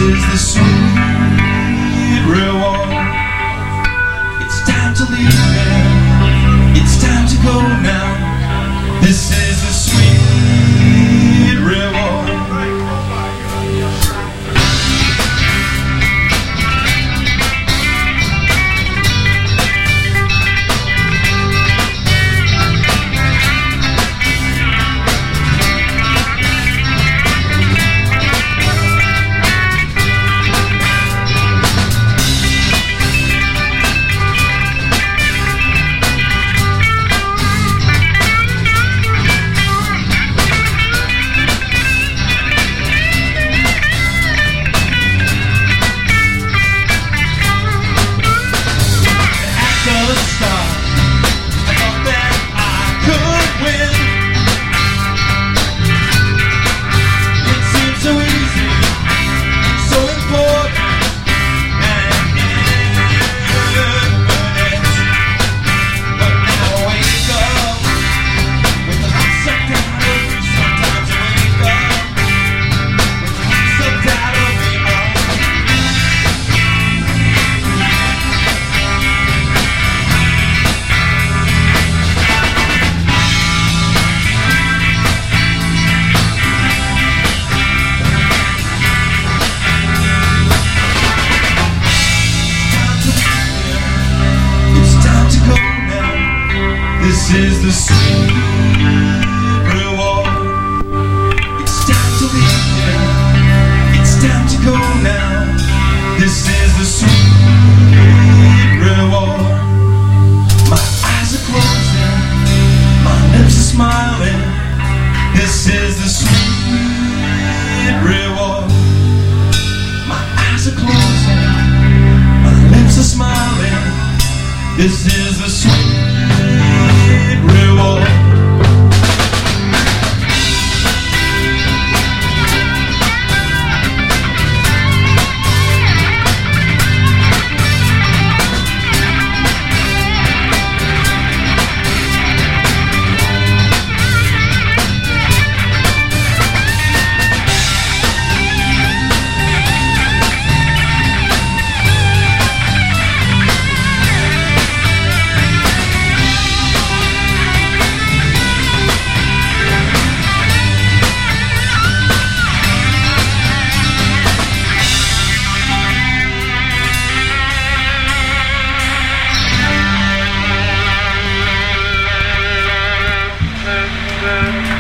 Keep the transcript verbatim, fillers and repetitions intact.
is the sweet reward. It's time to leave now. It's time to go now. This is the sweet reward. This is the sweet reward. It's time to leave now. It's time to go now. This is the sweet reward. My eyes are closing, my lips are smiling. This is the sweet reward. My eyes are closing, my lips are smiling. This is the sweet reward. Thank you.